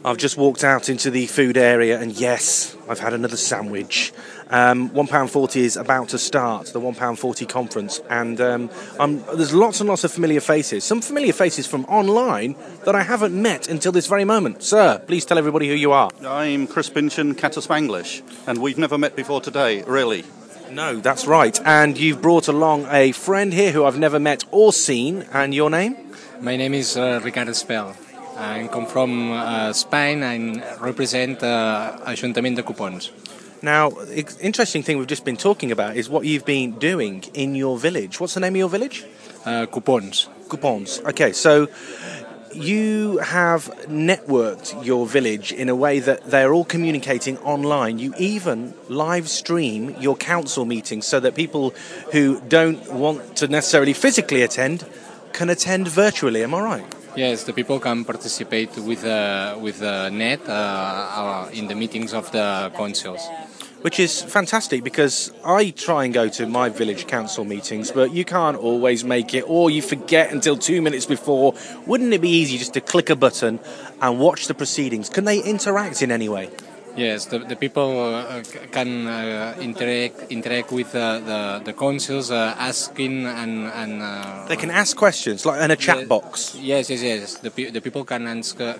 I've just walked out into the food area, and yes, I've had another sandwich. £1.40 is about to start, the £1.40 conference, and there's lots and lots of familiar faces. Some familiar faces from online that I haven't met until this very moment. Sir, please tell everybody who you are. I'm Chris Pynchon, Catter Spanglish, and we've never met before today, really. No, that's right. And you've brought along a friend here who I've never met or seen, and your name? My name is Ricardo Espel. I come from Spain and represent Ajuntament de Copons. Now, interesting thing we've just been talking about is what you've been doing in your village. What's the name of your village? Copons. Copons. Okay, so you have networked your village in a way that they're all communicating online. You even live stream your council meetings so that people who don't want to necessarily physically attend can attend virtually. Am I right? Yes, the people can participate with the net in the meetings of the councils. Which is fantastic, because I try and go to my village council meetings, but you can't always make it, or you forget until 2 minutes before. Wouldn't it be easy just to click a button and watch the proceedings? Can they interact in any way? Yes, the people can interact with the councils, asking and they can ask questions, like in a chat box. Yes. The people can answer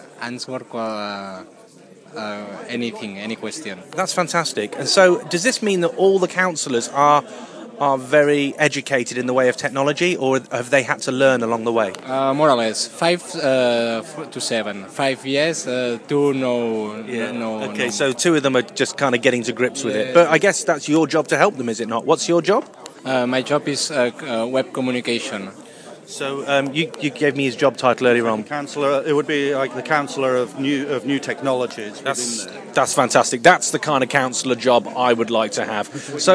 anything, any question. That's fantastic. And so, does this mean that all the councillors are very educated in the way of technology, or have they had to learn along the way? More or less, 5 to 7. 5 years, 2 no. Okay, so 2 of them are just kind of getting to grips with it. But I guess that's your job to help them, is it not? What's your job? My job is web communication. So you gave me his job title earlier on. Councillor, it would be like the councillor of new technologies. That's fantastic. That's the kind of councillor job I would like to have.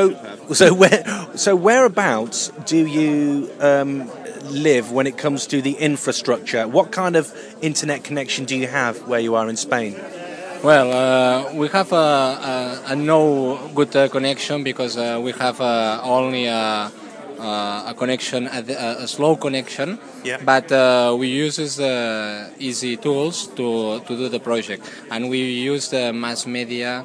So whereabouts do you live when it comes to the infrastructure? What kind of internet connection do you have where you are in Spain? Well, we have a no good connection, because we have only a connection, a slow connection, but we use easy tools to do the project, and we use the mass media,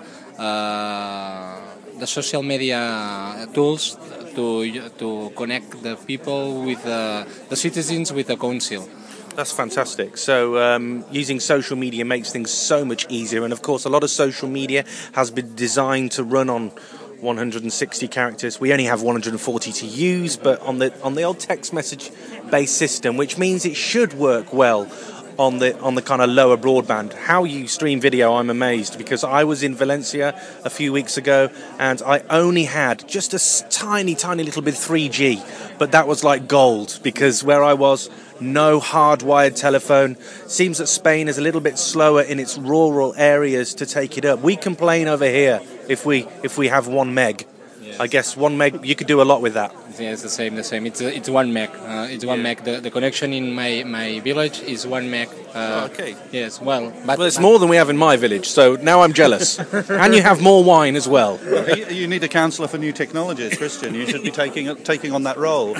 the social media tools to connect the people with the citizens with the council. That's fantastic. So using social media makes things so much easier, and of course a lot of social media has been designed to run on 160 characters. We only have 140 to use, but on the old text message based system, which means it should work well on the kind of lower broadband. How you stream video, I'm amazed, because I was in Valencia a few weeks ago and I only had just a tiny little bit 3G, but that was like gold, because where I was, no hardwired telephone. Seems that Spain is a little bit slower in its rural areas to take it up. We complain over here if we have 1 meg. Yes. I guess 1 meg, you could do a lot with that. Yeah, it's the same. It's 1 meg. It's 1 meg. The connection in my village is 1 meg. Okay. Yes. Well, it's more than we have in my village. So now I'm jealous. And you have more wine as well. You need a councillor for new technologies, Christian. You should be taking on that role.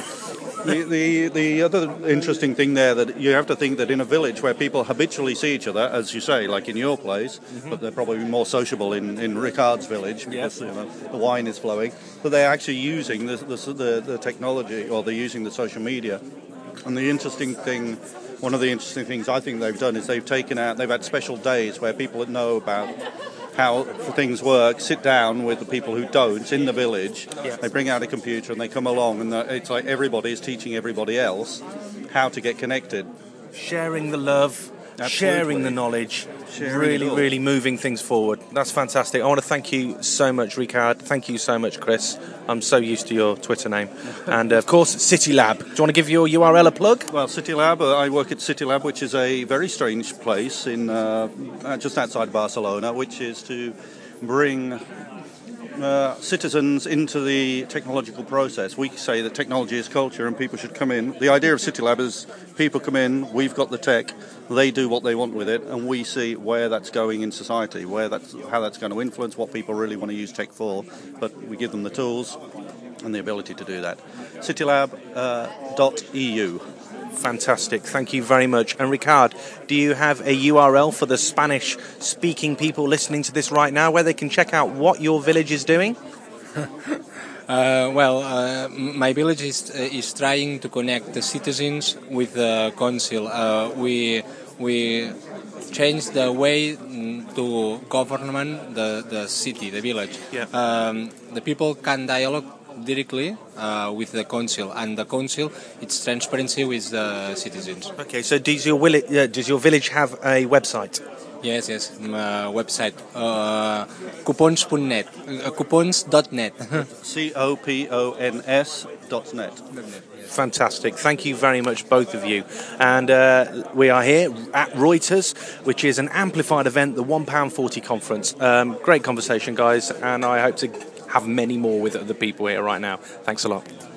The other interesting thing there, that you have to think that in a village where people habitually see each other, as you say, like in your place, but they're probably more sociable in Ricard's village, because the wine is flowing, but they're actually using the technology, or they're using the social media. And one of the interesting things I think they've done is they've had special days where people that know about how things work sit down with the people who don't in the village. They bring out a computer and they come along, and it's like everybody is teaching everybody else how to get connected. Sharing the love, sharing the knowledge, really moving things forward. That's fantastic. I want to thank you so much, Ricard. Thank you so much, Chris. I'm so used to your Twitter name. And of course, City Lab. Do you want to give your URL a plug? Well, City Lab, I work at City Lab, which is a very strange place in just outside Barcelona, which is to bring citizens into the technological process. We say that technology is culture and people should come in. The idea of City Lab is people come in, we've got the tech, they do what they want with it, and we see where that's going in society, how that's going to influence what people really want to use tech for, but we give them the tools and the ability to do that. Citylab.eu. Fantastic. Thank you very much. And Ricard, do you have a URL for the Spanish-speaking people listening to this right now where they can check out what your village is doing? My village is trying to connect the citizens with the council. We changed the way to government the city, the village. Yeah. The people can dialogue directly with the council, and the council, it's transparency with the citizens. Okay, so does your village have a website? Yes, website coupons.net, coupons.net. COPONS.net. Fantastic. Thank you very much, both of you. And we are here at Reuters, which is an amplified event, the £1.40 conference. Great conversation, guys, and I hope to have many more with the people here right now. Thanks a lot.